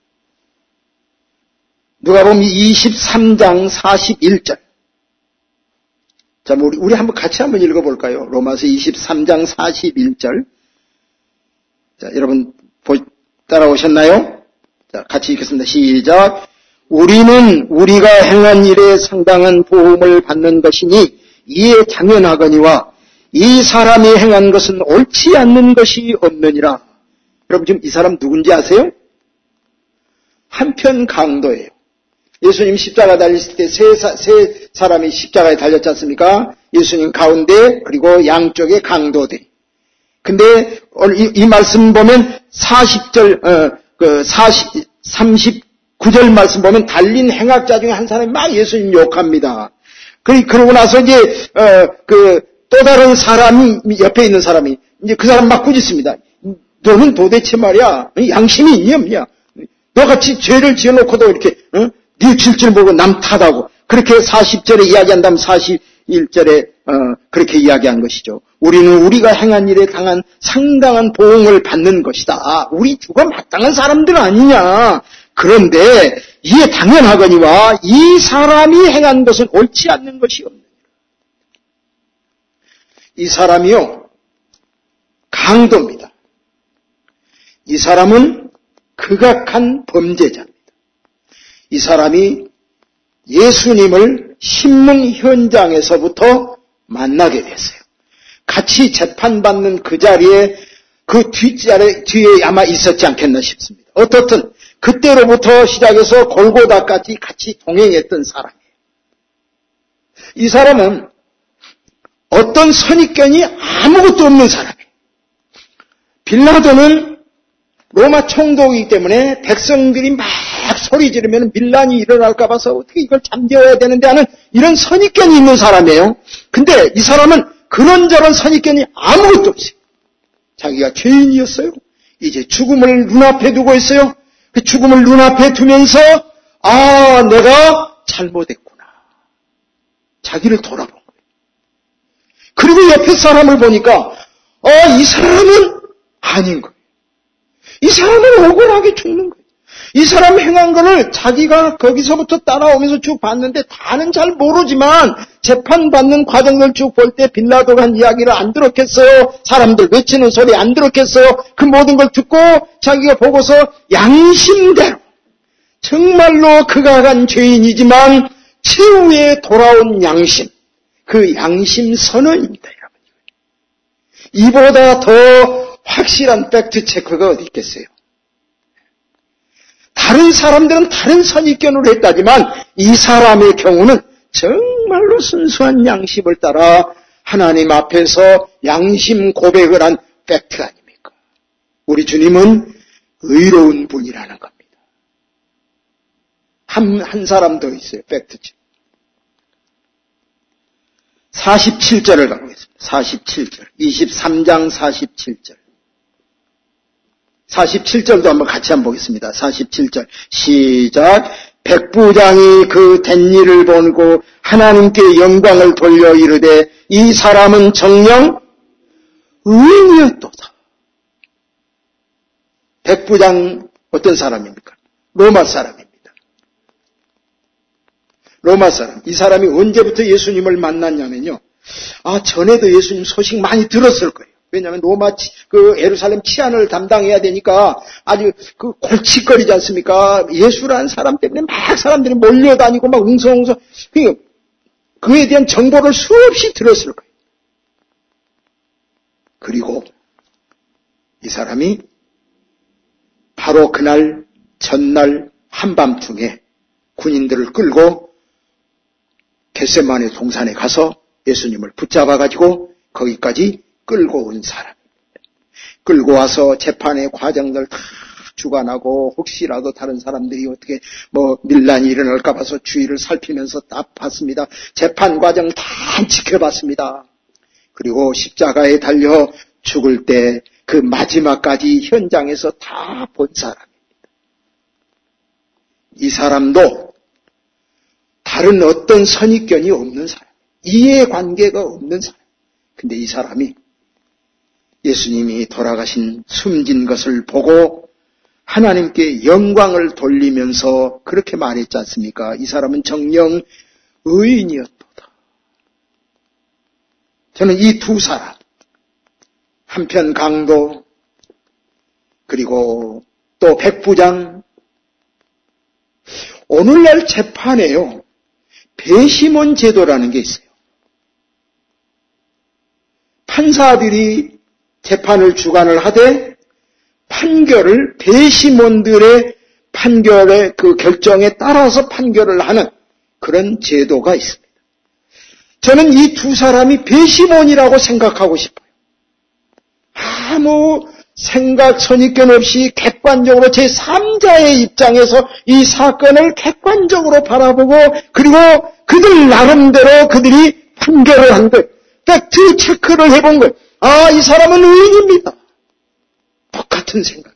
누가복음 이십삼 장 사십일 절. 자, 우리, 우리 한번 같이 한번 읽어볼까요? 로마서 이십삼 장 사십일 절. 자, 여러분, 보, 따라오셨나요? 자, 같이 읽겠습니다. 시작. 우리는 우리가 행한 일에 상당한 보험을 받는 것이니 이에 당연하거니와 이 사람이 행한 것은 옳지 않는 것이 없느니라. 여러분 지금 이 사람 누군지 아세요? 한편 강도예요. 예수님 십자가 달렸을 때 세 세 사람이 십자가에 달렸지 않습니까? 예수님 가운데 그리고 양쪽에 강도들이. 근데 이, 이 말씀 보면 사십 절, 어, 그 사십, 삼십구 절 말씀 보면 달린 행악자 중에 한 사람이 막 예수님 욕합니다. 그, 그러고 나서 이제, 어, 그, 또 다른 사람이, 옆에 있는 사람이, 이제 그 사람 막 꾸짖습니다. 너는 도대체 말이야, 양심이 있니 없냐? 너같이 죄를 지어놓고도 이렇게, 어? 네 질질 보고 남 탓하고, 그렇게 사십 절에 이야기한 다음 사십일 절에, 어, 그렇게 이야기한 것이죠. 우리는 우리가 행한 일에 당한 상당한 보응을 받는 것이다. 우리 죽어 마땅한 사람들 아니냐. 그런데 이에 당연하거니와 이 사람이 행한 것은 옳지 않는 것이 없느니라. 이 사람이요, 강도입니다. 이 사람은 극악한 범죄자입니다. 이 사람이 예수님을 신문 현장에서부터 만나게 됐어요. 같이 재판받는 그 자리에 그 뒷자리 뒤에 아마 있었지 않겠나 싶습니다. 어떻든 그때로부터 시작해서 골고다까지 같이 동행했던 사람이에요. 이 사람은 어떤 선입견이 아무것도 없는 사람이에요. 빌라도는 로마 총독이기 때문에 백성들이 막 소리 지르면 밀란이 일어날까 봐서 어떻게 이걸 잠재워야 되는데 하는 이런 선입견이 있는 사람이에요. 근데 이 사람은 그런저런 선입견이 아무것도 없어요. 자기가 죄인이었어요. 이제 죽음을 눈앞에 두고 있어요. 그 죽음을 눈앞에 두면서 아, 내가 잘못했구나. 자기를 돌아본 거예요. 그리고 옆에 사람을 보니까 아, 이 사람은 아닌 거예요. 이 사람은 억울하게 죽는 거예요. 이 사람 행한 거를 자기가 거기서부터 따라오면서 쭉 봤는데 다는 잘 모르지만 재판받는 과정을 쭉 볼 때 빌라도가 한 이야기를 안 들었겠어요. 사람들 외치는 소리 안 들었겠어요. 그 모든 걸 듣고 자기가 보고서 양심대로 정말로 그가 간 죄인이지만 최후에 돌아온 양심, 그 양심 선언입니다. 여러분. 이보다 더 확실한 팩트 체크가 어디 있겠어요? 다른 사람들은 다른 선입견으로 했다지만 이 사람의 경우는 정말로 순수한 양심을 따라 하나님 앞에서 양심 고백을 한 팩트 아닙니까? 우리 주님은 의로운 분이라는 겁니다. 한, 한 사람 더 있어요. 팩트죠. 사십칠 절을 가보겠습니다. 사십칠 절. 이십삼 장 사십칠 절. 사십칠 절도 한번 같이 한번 보겠습니다. 사십칠 절 시작. 백부장이 그 된 일을 보고 하나님께 영광을 돌려 이르되 이 사람은 정녕 의인이었도다. 백부장 어떤 사람입니까? 로마 사람입니다. 로마 사람. 이 사람이 언제부터 예수님을 만났냐면요. 아, 전에도 예수님 소식 많이 들었을 거예요. 왜냐하면 로마, 그, 예루살렘 치안을 담당해야 되니까 아주 그 골칫거리지 않습니까? 예수라는 사람 때문에 막 사람들이 몰려다니고 막 웅성웅성. 그에 대한 정보를 수없이 들었을 거예요. 그리고 이 사람이 바로 그날, 전날 한밤중에 군인들을 끌고 겟세마네 동산에 가서 예수님을 붙잡아가지고 거기까지 끌고 온 사람입니다. 끌고 와서 재판의 과정들 다 주관하고 혹시라도 다른 사람들이 어떻게 뭐 밀란이 일어날까 봐서 주의를 살피면서 다 봤습니다. 재판 과정 다 지켜봤습니다. 그리고 십자가에 달려 죽을 때 그 마지막까지 현장에서 다 본 사람입니다. 이 사람도 다른 어떤 선입견이 없는 사람, 이해관계가 없는 사람. 근데 이 사람이 예수님이 돌아가신 숨진 것을 보고 하나님께 영광을 돌리면서 그렇게 말했지 않습니까? 이 사람은 정녕 의인이었도다. 저는 이 두 사람, 한편 강도 그리고 또 백부장, 오늘날 재판에요, 배심원 제도라는 게 있어요. 판사들이 재판을 주관을 하되 판결을 배심원들의 판결의 그 결정에 따라서 판결을 하는 그런 제도가 있습니다. 저는 이 두 사람이 배심원이라고 생각하고 싶어요. 아무 생각 선입견 없이 객관적으로 제삼자의 입장에서 이 사건을 객관적으로 바라보고 그리고 그들 나름대로 그들이 판결을 한 거예요. 팩트 체크를 해본 거예요. 아, 이 사람은 의인입니다. 똑같은 생각.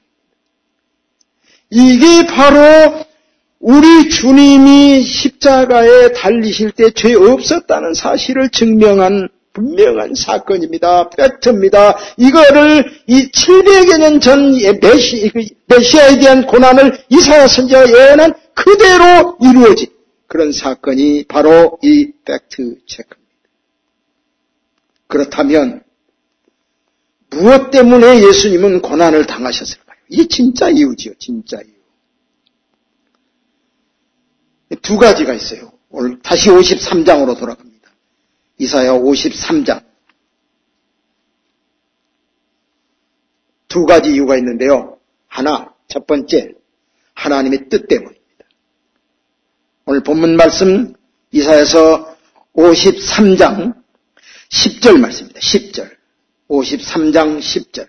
이게 바로 우리 주님이 십자가에 달리실 때 죄 없었다는 사실을 증명한 분명한 사건입니다. 팩트입니다. 이거를 이 칠백여 년 전 메시, 메시아에 대한 고난을 이사야 선지자가 예언한 그대로 이루어진 그런 사건이 바로 이 팩트 체크입니다. 그렇다면 무엇 때문에 예수님은 고난을 당하셨을까요? 이게 진짜 이유지요. 진짜 이유. 두 가지가 있어요. 오늘 다시 오십삼 장으로 돌아갑니다. 이사야 오십삼 장. 두 가지 이유가 있는데요. 하나, 첫 번째, 하나님의 뜻 때문입니다. 오늘 본문 말씀 이사야서 오십삼 장 십 절 말씀입니다. 십 절. 오십삼 장 십 절.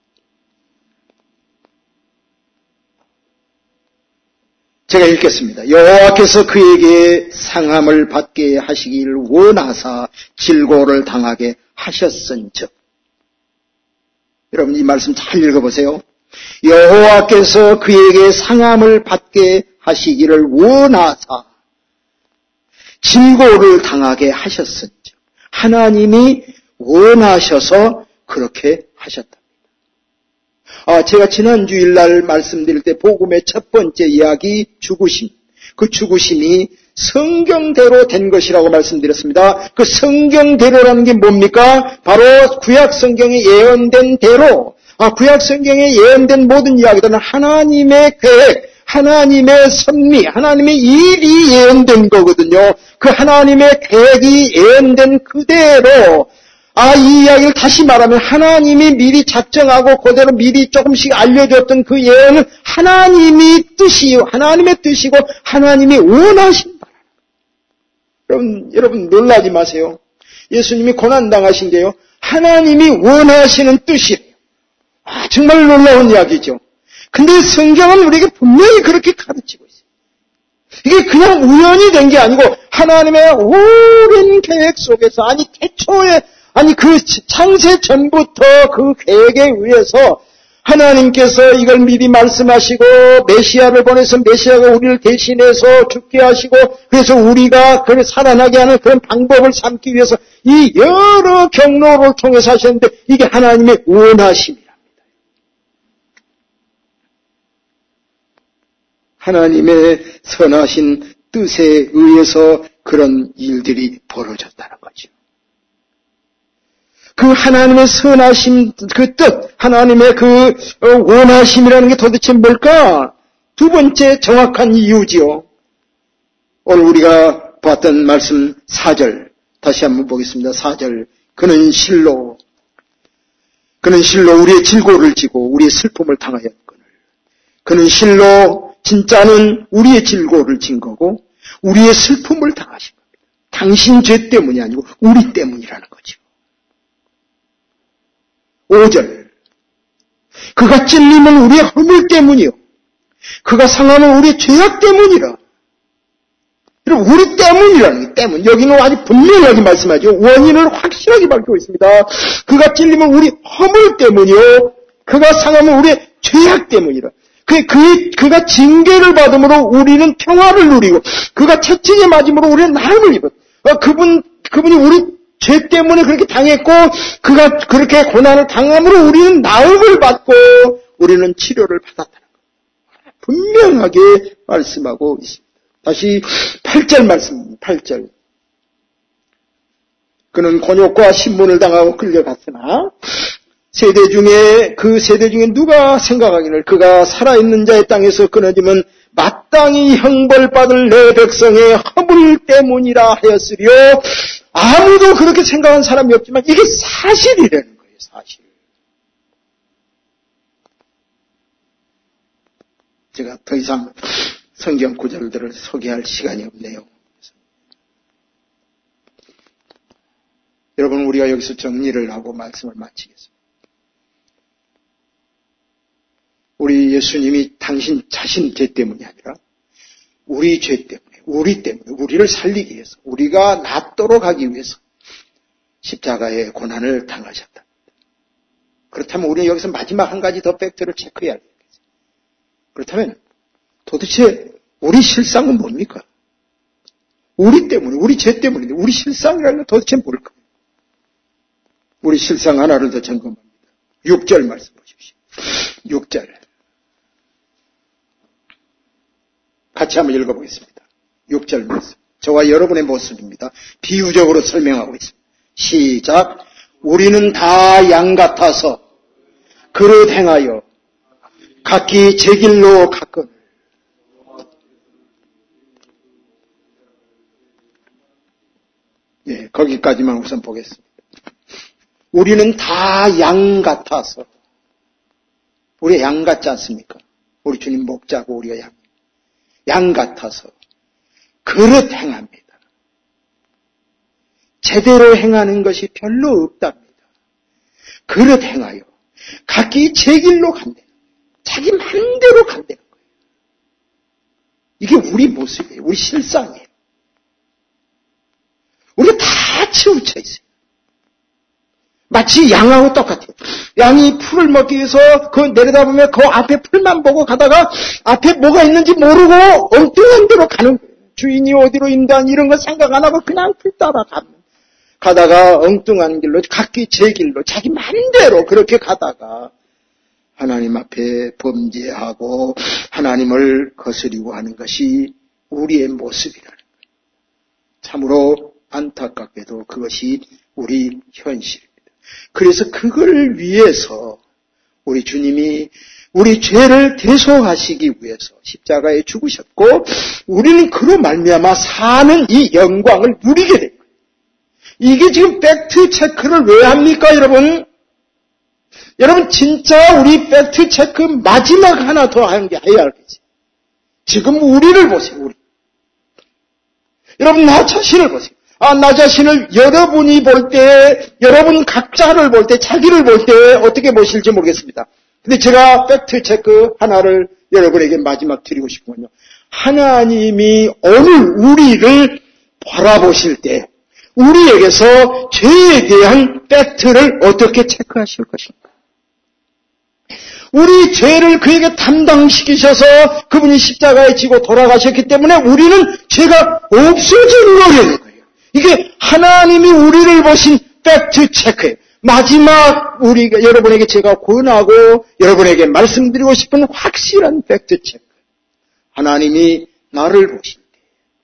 제가 읽겠습니다. 여호와께서 그에게 상함을 받게 하시길 원하사 질고를 당하게 하셨은즉. 여러분 이 말씀 잘 읽어보세요. 여호와께서 그에게 상함을 받게 하시기를 원하사 질고를 당하게 하셨은즉. 하나님이 원하셔서 그렇게 하셨답니다. 아, 제가 지난 주일날 말씀드릴 때 복음의 첫 번째 이야기 죽으심, 그 죽으심이 성경대로 된 것이라고 말씀드렸습니다. 그 성경대로라는 게 뭡니까? 바로 구약 성경에 예언된 대로, 아, 구약 성경에 예언된 모든 이야기들은 하나님의 계획, 하나님의 섭리, 하나님의 일이 예언된 거거든요. 그 하나님의 계획이 예언된 그대로, 아, 이 이야기를 다시 말하면 하나님이 미리 작정하고 그대로 미리 조금씩 알려줬던 그 예언은 하나님이 뜻이요, 하나님의 뜻이고 하나님이 원하신 바라. 여러분, 여러분 놀라지 마세요. 예수님이 고난당하신 게요, 하나님이 원하시는 뜻이에요. 아, 정말 놀라운 이야기죠. 근데 성경은 우리에게 분명히 그렇게 가르치고 있어요. 이게 그냥 우연히 된 게 아니고 하나님의 오랜 계획 속에서, 아니 태초에, 아니 그 창세 전부터 그 계획에 의해서 하나님께서 이걸 미리 말씀하시고 메시아를 보내서 메시아가 우리를 대신해서 죽게 하시고 그래서 우리가 그를 살아나게 하는 그런 방법을 삼기 위해서 이 여러 경로를 통해서 하셨는데 이게 하나님의 원하심이랍니다. 하나님의 선하신 뜻에 의해서 그런 일들이 벌어졌다는 거죠. 그 하나님의 선하심, 그 뜻, 하나님의 그 원하심이라는 게 도대체 뭘까? 두 번째 정확한 이유지요. 오늘 우리가 봤던 말씀 사 절, 다시 한번 보겠습니다. 사 절. 그는 실로, 그는 실로 우리의 질고를 지고 우리의 슬픔을 당하였거늘. 그는 실로 진짜는 우리의 질고를 진 거고 우리의 슬픔을 당하신 겁니다. 당신 죄 때문이 아니고 우리 때문이라는 거죠. 오 절. 그가 찔림은 우리의 허물 때문이요. 그가 상함은 우리의 죄악 때문이라. 여러분, 우리 때문이라는 게 때문. 여기는 아주 분명하게 말씀하죠. 원인을 확실하게 밝히고 있습니다. 그가 찔림은 우리 허물 때문이요. 그가 상함은 우리의 죄악 때문이라. 그, 그, 그가 징계를 받음으로 우리는 평화를 누리고, 그가 채찍에 맞음으로 우리는 나음을 입었. 어, 그분, 그분이 우리 죄 때문에 그렇게 당했고 그가 그렇게 고난을 당함으로 우리는 나음을 받고 우리는 치료를 받았다는 것 분명하게 말씀하고 있습니다. 다시 팔 절 말씀입니다. 팔 절. 그는 곤욕과 신문을 당하고 끌려갔으나 세대 중에 그 세대 중에 누가 생각하기를 그가 살아있는 자의 땅에서 끊어지면 마땅히 형벌받을 내 백성의 허물 때문이라 하였으리요. 아무도 그렇게 생각한 사람이 없지만 이게 사실이라는 거예요. 사실. 제가 더 이상 성경 구절들을 소개할 시간이 없네요. 여러분, 우리가 여기서 정리를 하고 말씀을 마치겠습니다. 우리 예수님이 당신 자신 죄 때문이 아니라 우리 죄 때문에, 우리 때문에, 우리를 살리기 위해서, 우리가 낫도록 하기 위해서 십자가의 고난을 당하셨다. 그렇다면 우리는 여기서 마지막 한 가지 더 팩트를 체크해야 되겠죠. 그렇다면 도대체 우리 실상은 뭡니까? 우리 때문에, 우리 죄 때문인데 우리 실상이라는 건 도대체 뭘까? 우리 실상 하나를 더 점검합니다. 육 절 말씀 보십시오. 육 절. 같이 한번 읽어보겠습니다. 육 절 말씀. 저와 여러분의 모습입니다. 비유적으로 설명하고 있습니다. 시작. 우리는 다 양 같아서 그릇 행하여 각기 제 길로 갔거늘. 예, 거기까지만 우선 보겠습니다. 우리는 다 양 같아서. 우리 양 같지 않습니까? 우리 주님 목자고 우리가 양. 양 같아서 그릇 행합니다. 제대로 행하는 것이 별로 없답니다. 그릇 행하여 각기 제 길로 간다는 거예요. 자기 마음대로 간다는 거예요. 이게 우리 모습이에요. 우리 실상이에요. 우리가 다 치우쳐 있어요. 마치 양하고 똑같아요. 양이 풀을 먹기 위해서 그 내려다보면 그 앞에 풀만 보고 가다가 앞에 뭐가 있는지 모르고 엉뚱한 데로 가는 거예요. 주인이 어디로 인도한 이런 거 생각 안 하고 그냥 풀 따라 가면 가다가 엉뚱한 길로 각기 제 길로 자기 마음대로 그렇게 가다가 하나님 앞에 범죄하고 하나님을 거스리고 하는 것이 우리의 모습이라는 거예요. 참으로 안타깝게도 그것이 우리 현실입니다. 그래서 그걸 위해서 우리 주님이 우리 죄를 대속하시기 위해서 십자가에 죽으셨고 우리는 그로 말미암아 사는 이 영광을 누리게 된 거예요. 이게 지금 팩트 체크를 왜 합니까, 여러분? 여러분 진짜 우리 팩트 체크 마지막 하나 더 하는 게 해야 알겠지. 지금 우리를 보세요. 우리. 여러분 나 자신을 보세요. 아, 나 자신을 여러분이 볼 때, 여러분 각자를 볼 때, 자기를 볼 때 어떻게 보실지 모르겠습니다. 근데 제가 팩트 체크 하나를 여러분에게 마지막 드리고 싶군요. 하나님이 오늘 우리를 바라보실 때 우리에게서 죄에 대한 팩트를 어떻게 체크하실 것인가? 우리 죄를 그에게 담당시키셔서 그분이 십자가에 지고 돌아가셨기 때문에 우리는 죄가 없어지는 거예요. 이게 하나님이 우리를 보신 팩트 체크예요. 마지막 우리가 여러분에게 제가 권하고 여러분에게 말씀드리고 싶은 확실한 팩트 체크. 하나님이 나를 보실 때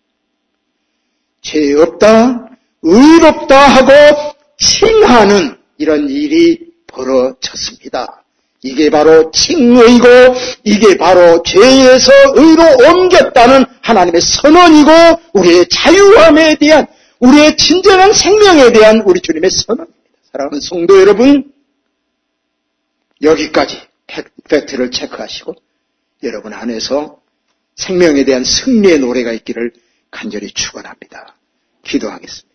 죄 없다, 의롭다 하고 칭하는 이런 일이 벌어졌습니다. 이게 바로 칭의고 이게 바로 죄에서 의로 옮겼다는 하나님의 선언이고 우리의 자유함에 대한 우리의 진정한 생명에 대한 우리 주님의 선언입니다. 사랑하는 성도 여러분, 여기까지 팩트를 체크하시고 여러분 안에서 생명에 대한 승리의 노래가 있기를 간절히 축원합니다. 기도하겠습니다.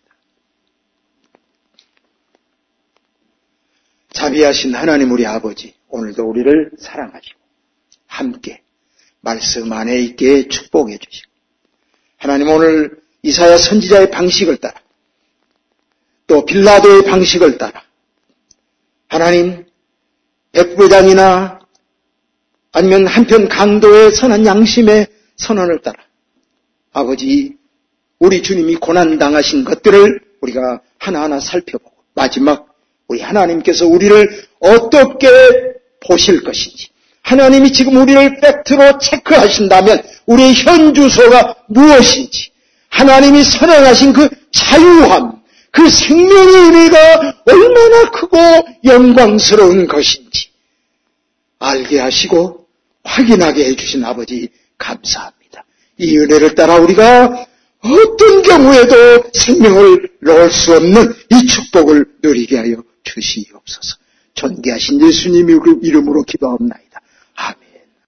자비하신 하나님 우리 아버지, 오늘도 우리를 사랑하시고 함께 말씀 안에 있게 축복해 주시고 하나님 오늘 이사야 선지자의 방식을 따라 또 빌라도의 방식을 따라 하나님 백부장이나 아니면 한편 강도의 선한 양심의 선언을 따라 아버지 우리 주님이 고난당하신 것들을 우리가 하나하나 살펴보고 마지막 우리 하나님께서 우리를 어떻게 보실 것인지, 하나님이 지금 우리를 팩트로 체크하신다면 우리의 현 주소가 무엇인지, 하나님이 선행하신 그 자유함, 그 생명의 의미가 얼마나 크고 영광스러운 것인지 알게 하시고 확인하게 해주신 아버지 감사합니다. 이 은혜를 따라 우리가 어떤 경우에도 생명을 놓을 수 없는 이 축복을 누리게 하여 주시옵소서. 존귀하신 예수님 이름으로 기도합니다.